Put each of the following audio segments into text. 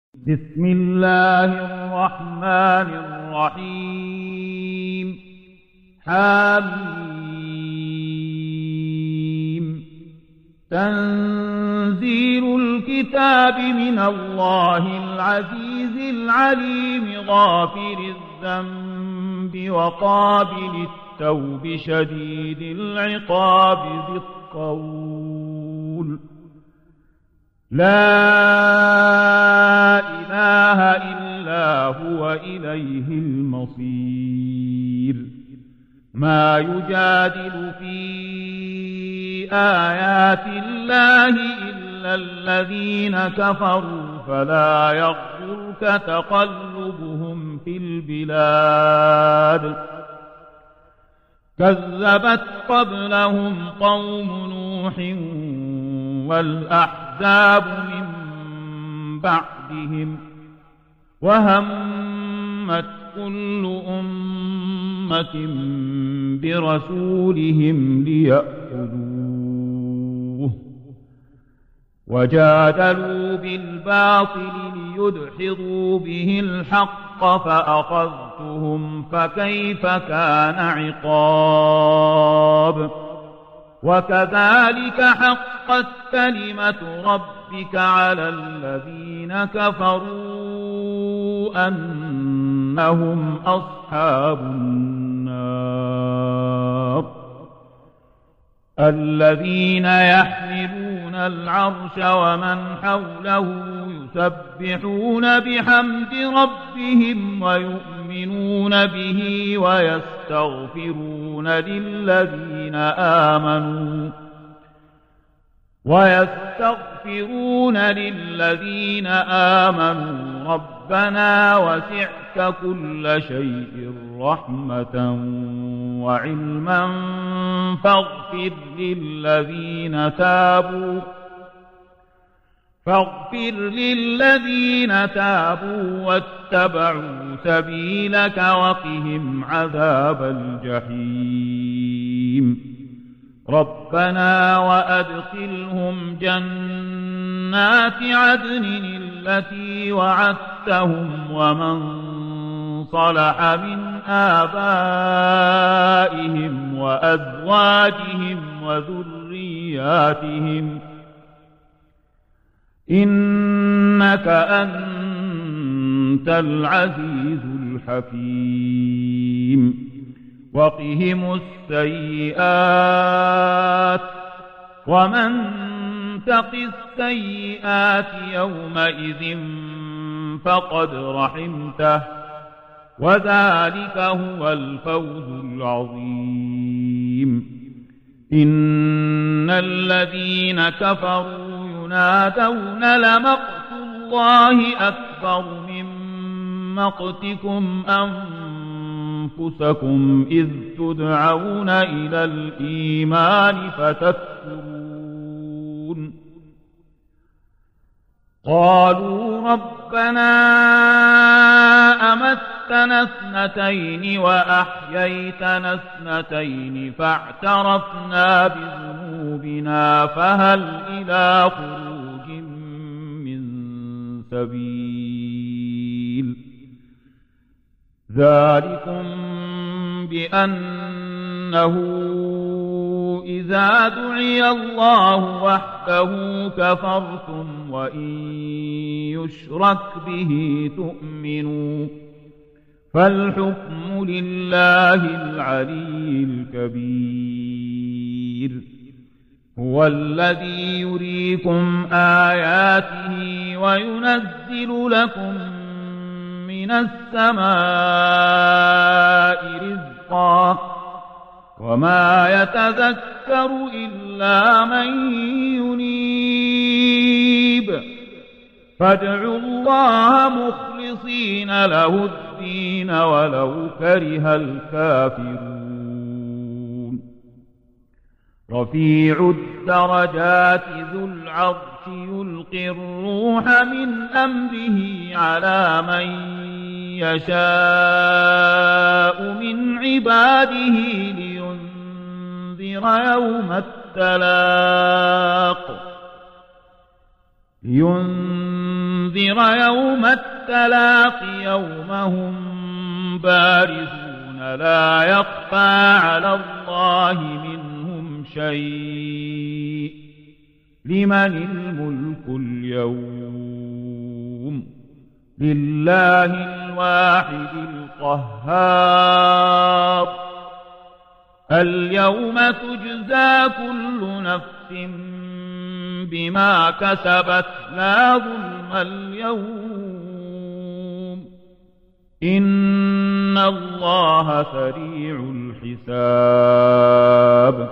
بسم الله الرحمن الرحيم حميم تنزيل الكتاب من الله العزيز العليم غافر الذنب وقابل التوب شديد العقاب ذي الطول لا إله إلا هو إليه المصير ما يجادل في آيات الله إلا الذين كفروا فلا يغرك تقلبهم في البلاد كذبت قبلهم قوم نوح والأحزاب من بعدهم وهمت كل أمة برسولهم ليأخذوه وجادلوا بالباطل ليدحضوا به الحق فأخذتهم فكيف كان عقاب وكذلك حقت كلمة ربك على الذين كفروا أنهم أصحاب النار الذين يحملون العرش ومن حوله يسبحون بحمد ربهم ويؤمنون به ويستغفرون للذين آمنوا ربنا وسعت كل شيء رحمة وعلما فاغفر للذين تابوا واتبعوا سبيلك وقهم عذاب الجحيم ربنا وأدخلهم جنات عدن التي وعدتهم ومن صلح من آبائهم وأزواجهم وذرياتهم إنك أنت العزيز الحكيم وقهم السيئات ومن تق السيئات يومئذ فقد رحمته وذلك هو الفوز العظيم إن الذين كفروا ينادون لمقت الله أكبر من مقتكم أنفسكم إذ تدعون إلى الإيمان فتكفرون قالوا ربنا أمتنا اثنتين وأحييتنا اثنتين فاعترفنا بذنوبنا فهل إلى خروج من سبيل ذلكم بأنه إذا دعي الله وحده كفرتم وإن يشرك به تؤمنوا فالحكم لله العلي الكبير هو الذي يريكم آياته وينزل لكم من السماء رزقا وما يتذكر إلا من ينيب فادعوا الله مخلصين له الدين ولو كره الكافرون رفيع الدرجات ذو العرش يلقي الروح من أمره على من يشاء من عباده لينذر يوم التلاق يوم التلاق يوم هم بارزون لا يخفى على الله منهم شيء لمن الملك اليوم لله الواحد القهار اليوم تجزى كل نفس بما كسبت لا ظلم اليوم إن الله سريع الحساب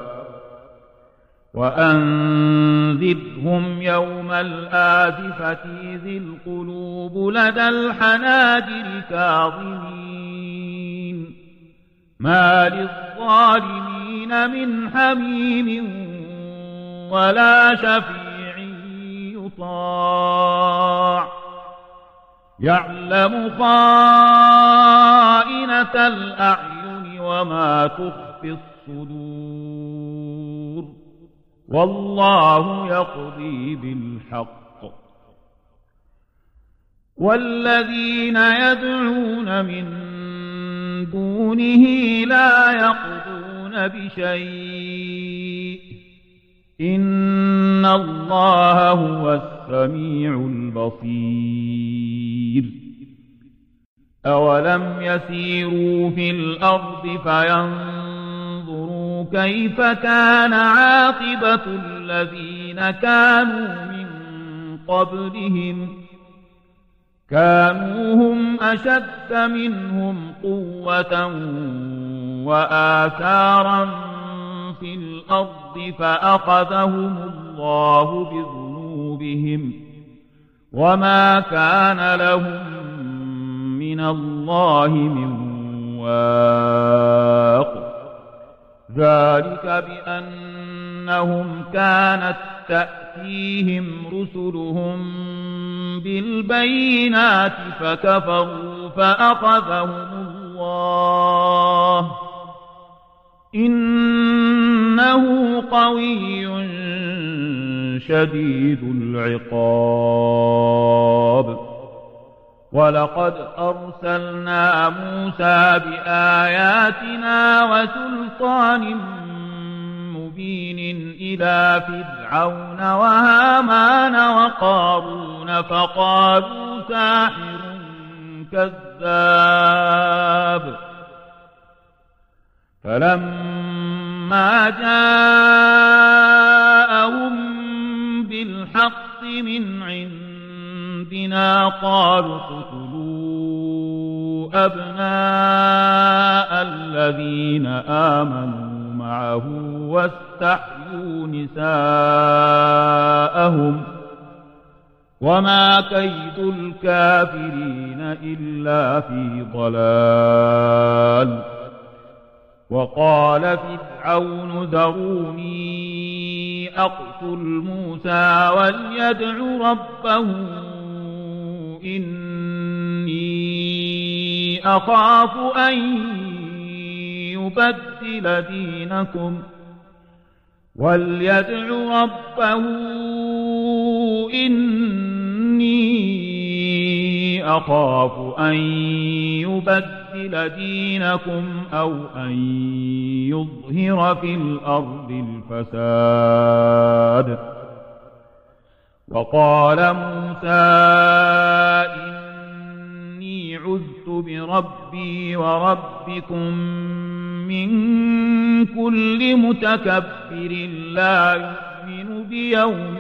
وأنذرهم يوم الآزفة إذ القلوب لدى الحناجر كاظمين ما للظالمين من حميم ولا شفيع يطاع يعلم خائنة الأعين وما تخفي الصدور والله يقضي بالحق والذين يدعون من دونه لا يقضون بشيء إن الله هو السميع البصير أولم يسيروا في الأرض فينظروا كيف كان عاقبة الذين كانوا من قبلهم كانوا هم أشد منهم قوة وآثارا في الأرض فأخذهم الله بذنوبهم وما كان لهم من الله من واق ذلك بأنهم كانت تأتيهم رسلهم بالبينات فكفروا فأخذهم الله إنه قوي شديد العقاب ولقد أرسلنا موسى بآياتنا وسلطان مبين إلى فرعون وهامان وقارون فقالوا ساحر كذاب فلما جاءهم بالحق من عندنا قالوا اقتلوا أبناء الذين آمنوا معه واستحيوا نساءهم وما كيد الكافرين إلا في ضلال وقال فرعون ذروني أقتل موسى وليدع ربه إني أخاف أن يبدل دينكم وليدع ربه إني أخاف أن يبدل دينكم أو أن يظهر في الأرض الفساد وقال موسى إني عذت بربي وربكم من كل متكبر لا يؤمن بيوم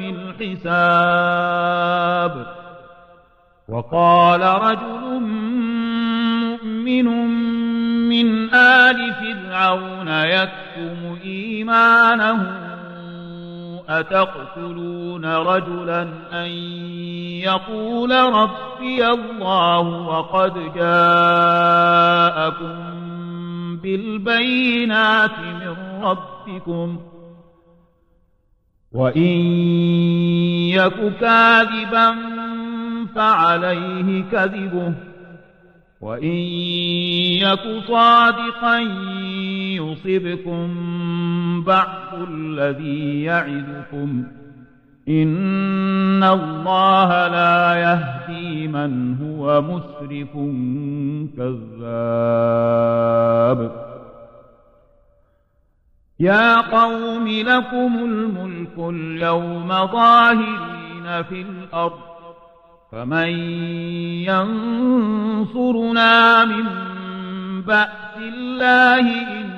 الحساب وقال رجل مؤمن من آل فرعون يكتم إيمانه أتقتلون رجلا أن يقول ربي الله وقد جاءكم بالبينات من ربكم وإن يك كاذبا فعليه كذبه وإن يك صادقا يصبكم بعض الذي يعدكم إن الله لا يهدي من هو مسرف كذاب يا قوم لكم الملك اليوم ظاهرين في الأرض فمن ينصرنا من بأس الله إن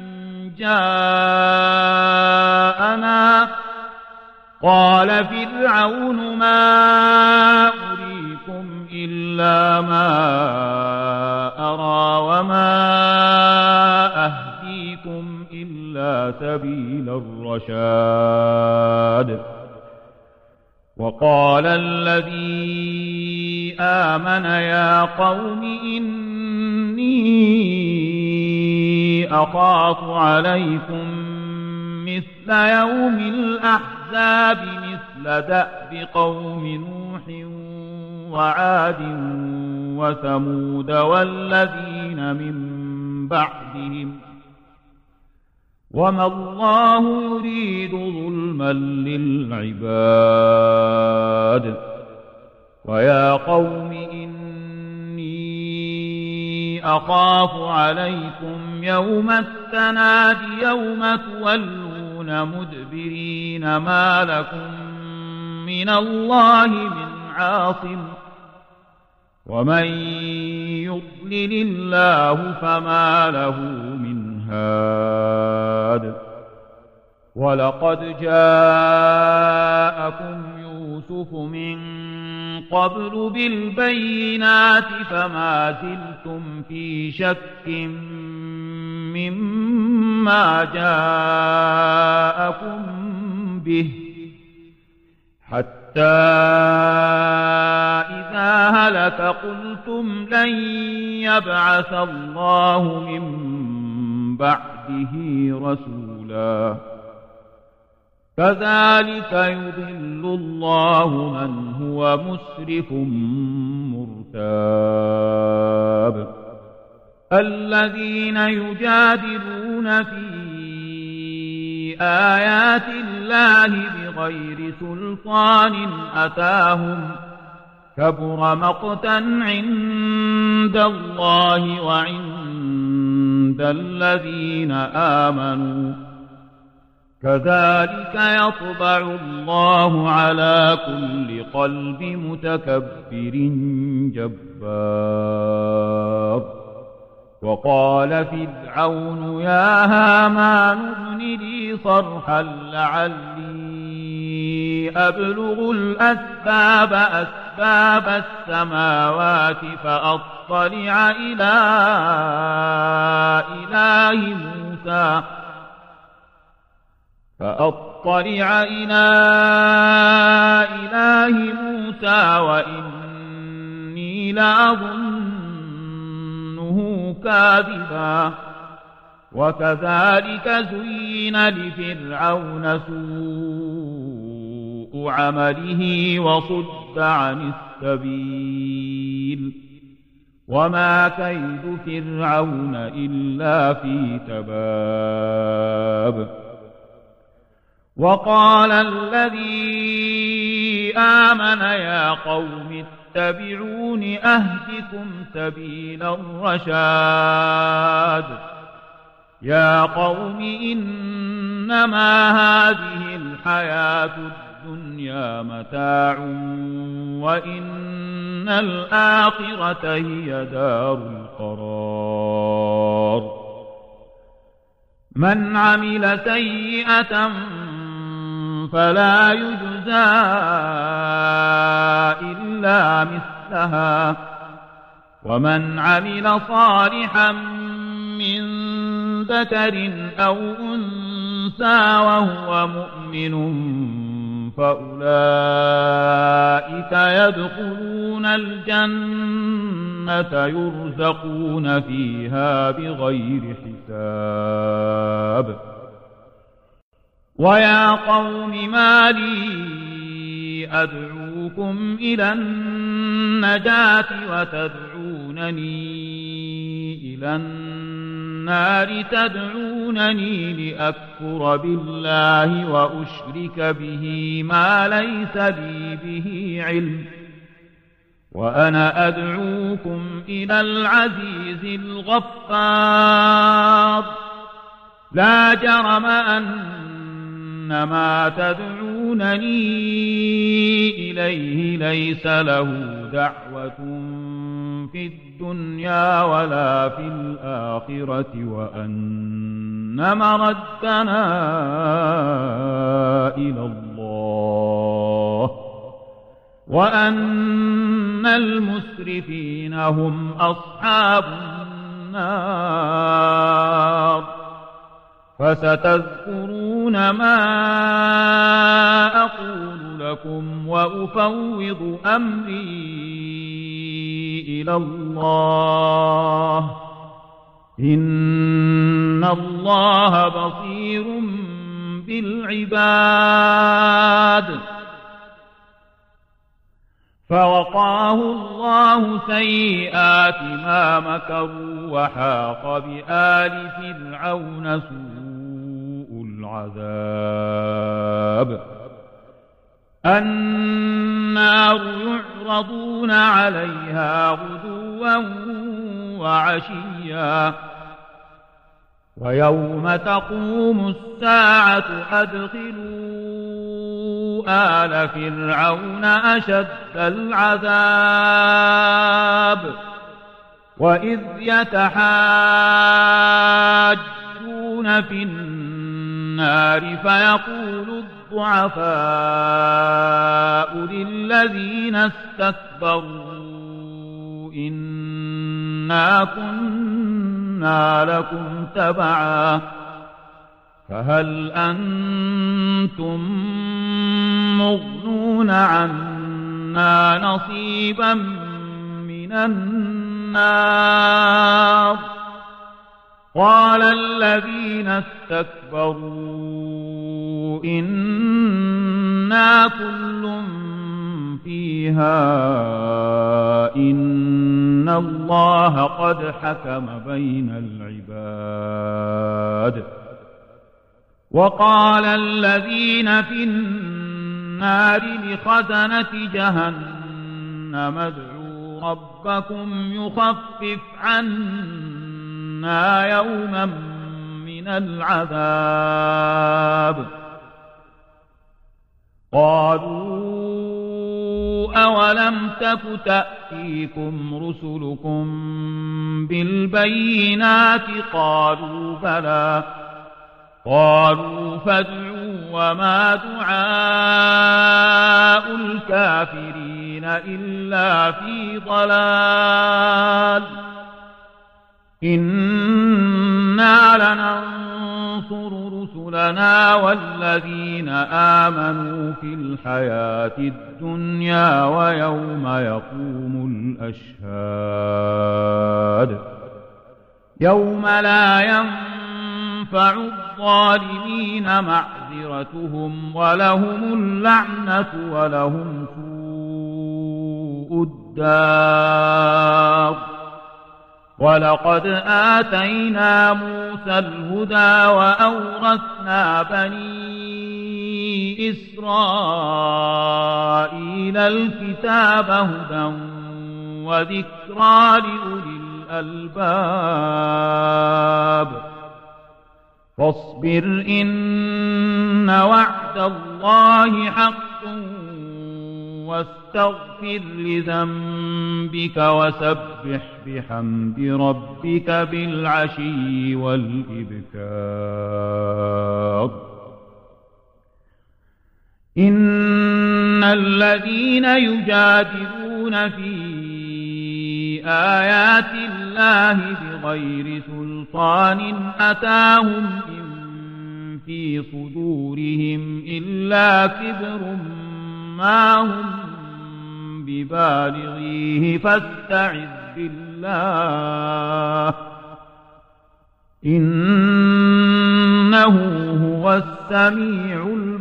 جاءنا قال فرعون ما أريكم إلا ما أرى وما أهديكم إلا سبيل الرشاد وقال الذي آمن يا قوم إني أخاف عليكم مثل يوم الأحزاب مثل دأب قوم نوح وعاد وثمود والذين من بعدهم وما الله يريد ظلما للعباد ويا قوم إني أخاف عليكم يوم التناد يوم تولون مدبرين ما لكم من الله من عاصم ومن يضلل الله فما له من هاد ولقد جاءكم يوسف من قبل بالبينات فما زلتم في شك مما جاءكم به حتى إذا هلك قلتم لن يبعث الله من بعده رسولا كذلك يضل الله من هو مسرف مرتاب الذين يجادلون في آيات الله بغير سلطان أتاهم كبر مقتا عند الله وعند الذين آمنوا كذلك يطبع الله على كل قلب متكبر جبار وقال فرعون يا هامان ابن لي صرحا لعلي أبلغ أسباب السماوات فأطلع إلى إله موسى وإني لأظنه كاذبا وكذلك زين لفرعون سوء عمله وصد عن السبيل وما كيد فرعون إلا في تباب وقال الذي آمن يا قوم اتبعون أهدكم سبيل الرشاد يا قوم إنما هذه الحياة الدنيا متاع وإن الآخرة هي دار القرار من عمل سيئة فلا يجزى إلا مثلها ومن عمل صالحا من ذكر أو أنثى وهو مؤمن فأولئك يدخلون الجنة يرزقون فيها بغير حساب ويا قوم ما لي أدعوكم إلى النجاة وتدعونني إلى النار النار تدعونني لأكفر بالله وأشرك به ما ليس لي به علم، وأنا أدعوكم إلى العزيز الغفار. لا جرم أن ما تدعونني إليه ليس له دعوة في الدنيا ولا في الآخرة، وأن مردنا إلى الله، وأن المسرفين هم أصحاب النار. فستذكرون ما أقول لكم وأفوض أمري إلى الله، إن الله بصير بالعباد. فوقاه الله سيئات ما مكروا، وحاق بآل فرعون سوء العذاب. النار يعرضون عليها غدوا وعشيا، ويوم تقوم الساعة أدخلوا آل فرعون أشد العذاب. وإذ يتحاجون في النار فيقول الضعفاء للذين استكبروا إنا كنا لكم تبعا فهل أنتم مغنون عنا نصيبا من النار؟ قال الذين استكبروا إنا كل فيها إن الله قد حكم بين العباد. وقال الذين في النار لخزنة جهنم ادعوا ربكم يخفف عنا يوما من العذاب. قالوا أولم تك تأتيكم رسلكم بالبينات؟ قالوا بلى. قالوا فادعوا وما دعاء الكافرين إلا في ضلال. إنا لننصر رسلنا والذين آمنوا في الحياة الدنيا ويوم يقوم الأشهاد. يوم لا ينفع الظالمين معذرتهم ولهم اللعنة ولهم سوء الدار. ولقد آتينا موسى الهدى وأورثنا بني إسرائيل الكتاب هدى وذكرى لأولي الألباب. فاصبر إن وعد الله حق واستغفر لذنبك وسبح بحمد ربك بالعشي والإبكار. إن الذين يجادلون في آيات الله بغير سلطان أتاهم إن في صدورهم إلا كبر ما هم ببالغيه فاستعذ بالله إنه هو السميع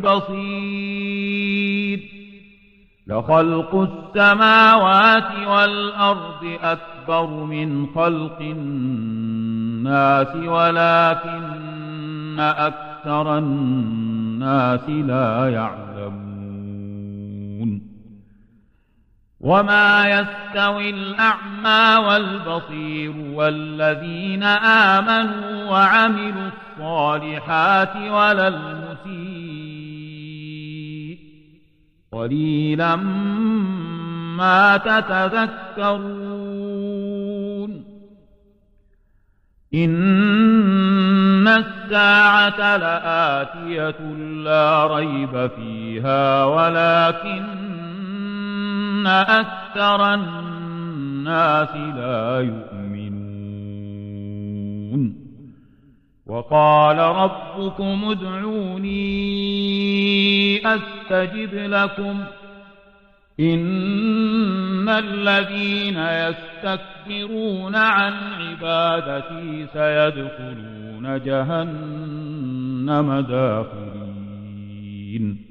البصير. لخلق السماوات والأرض أكبر من خلق الناس ولكن أكثر الناس لا يعلمون وما يستوي الأعمى والبصير والذين آمنوا وعملوا الصالحات ولا المسيء قليلا ما تتذكرون إن الساعة لآتية لا ريب فيها ولكن أكثر الناس لا يؤمنون وقال ربكم ادعوني أستجب لكم إن الذين يستكبرون عن عبادتي سيدخلون جهنم داخرين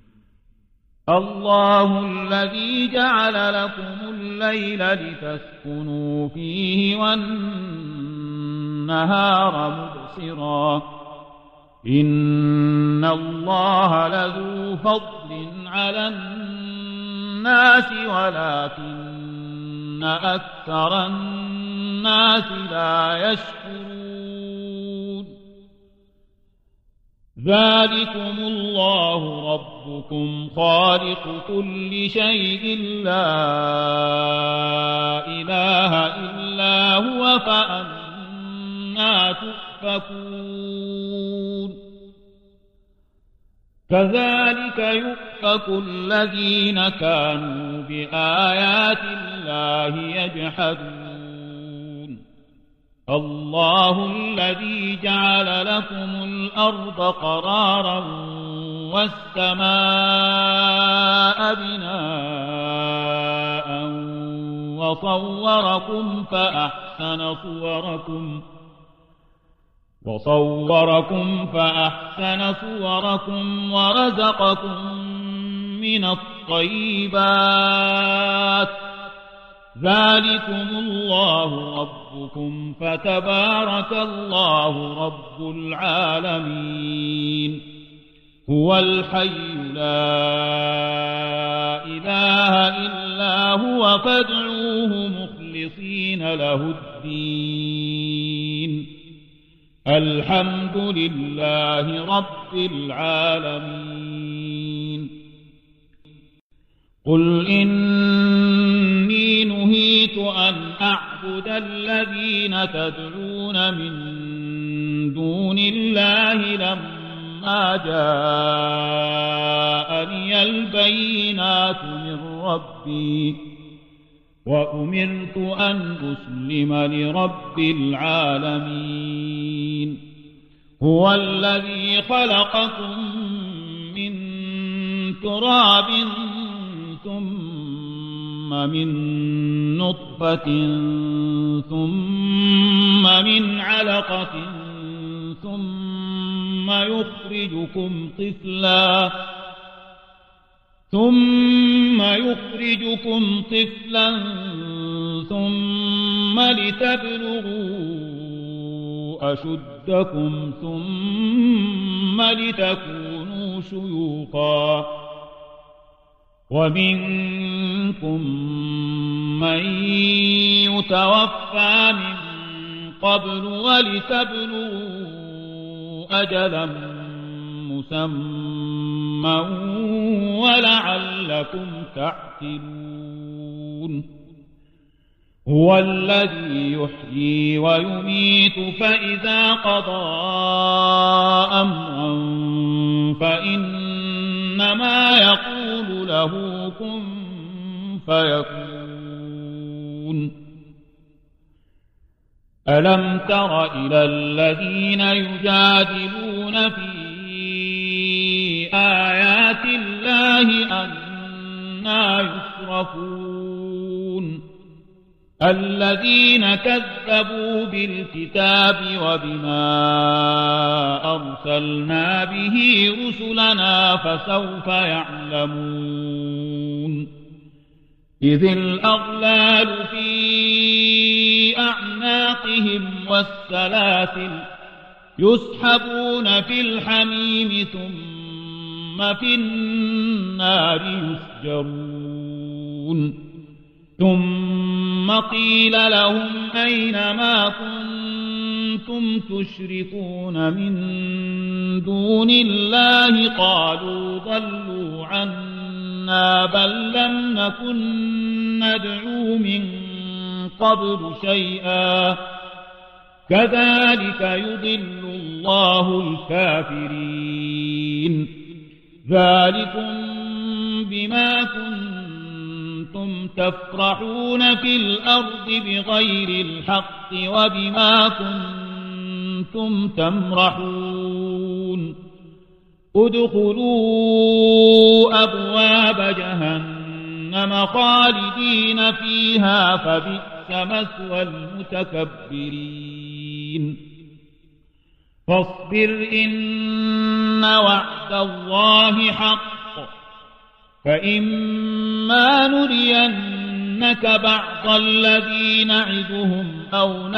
الله الذي جعل لكم الليل لتسكنوا فيه والنهار مبصرا إن الله لذو فضل على الناس ولكن أكثر الناس لا يشكرون ذلكم الله ربكم خالق كل شيء لا إله إلا هو فأنى تؤفكون كذلك يؤفك الذين كانوا بآيات الله يجحدون الله الذي جعل لكم الأرض قرارا والسماء بناء وصوركم فأحسن صوركم ورزقكم من الطيبات ذلكم الله ربكم فتبارك الله رب العالمين هو الحي لا إله إلا هو فادعوه مخلصين له الدين الحمد لله رب العالمين قل إني نهيت أن أعبد الذين تدعون من دون الله لما جاءني البينات من ربي وأمرت أن أسلم لرب العالمين هو الذي خلقكم من تراب ثم من نطفة ثم من علقة ثم يخرجكم طفلا ثم لتبلغوا أشدكم ثم لتكونوا شيوخا ومنكم من يتوفى من قبل ولتبلغوا أجلا مسمى ولعلكم تعقلون هو الذي يحيي ويميت فإذا قضى أمرا فإنما يقول له كن فيكون ألم تر إلى الذين يجادلون في آيات الله أنى يصرفون الذين كذبوا بالكتاب وبما أرسلنا به رسلنا فسوف يعلمون إذ الأغلال في أعناقهم أعناقهم والسلاسل يسحبون في الحميم ثم في النار يسجرون ثم قيل لهم أين ما كنتم تشركون من دون الله قالوا ضلوا عنا بل لم نكن ندعو من قبل شيئا كذلك يضل الله الكافرين ذلكم بما كنتم تفرحون في الأرض بغير الحق وبما كنتم تمرحون ادخلوا أبواب جهنم خالدين فيها فبئس مثوى المتكبرين فاصبر إن وعد الله حق فإما نرينك بعض الذي نعدهم أو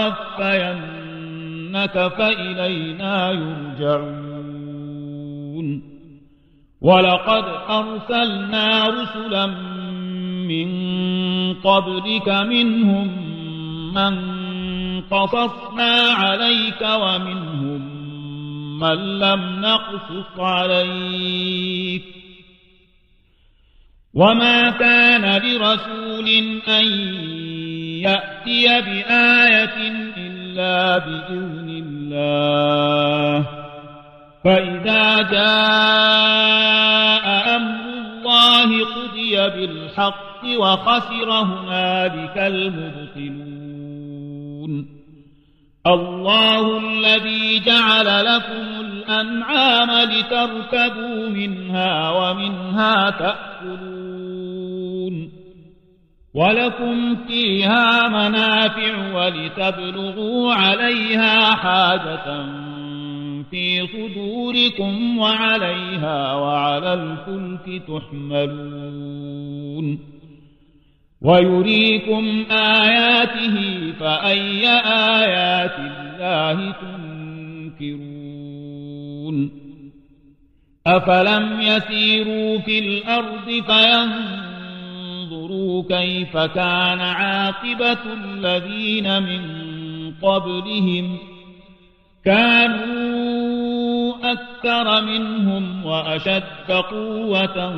نتوفينك فإلينا يرجعون ولقد أرسلنا رسلا من قبلك منهم من قصصنا عليك ومنهم من لم نقصص عليك وما كان لرسول أن يأتي بآية إلا بإذن الله فإذا جاء أمر الله قضي بالحق وخسر هنالك المبطلون الله الذي جعل لكم الأنعام لتركبوا منها ومنها تأكلون ولكم فيها منافع ولتبلغوا عليها حاجة في صدوركم وعليها وعلى الفلك تحملون ويريكم آياته فأي آيات الله تنكرون أفلم يسيروا في الأرض فينظروا كيف كان عاقبة الذين من قبلهم كانوا أكثر منهم وأشد قوة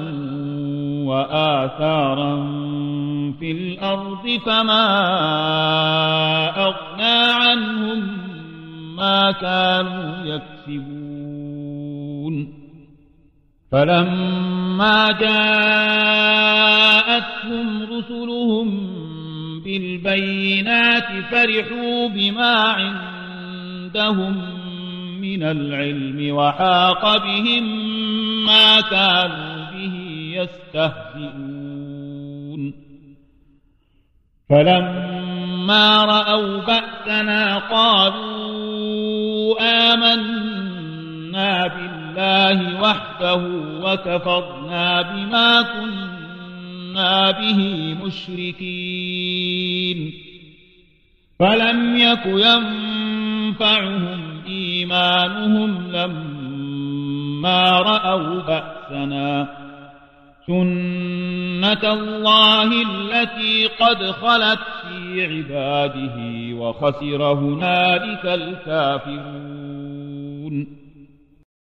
وآثارا في الأرض فما أغنى عنهم ما كانوا يكسبون فلما جاءتهم رسلهم بالبينات فرحوا بما عندهم من العلم وحاق بهم ما كانوا به يستهزئون فلما رأوا بأسنا قالوا آمنا بالله وحده وكفرنا بما كنا به مشركين فلم يك ينفعهم إيمانهم لما رأوا بأسنا سنة الله التي قد خلت في عباده وخسر هنالك الكافرون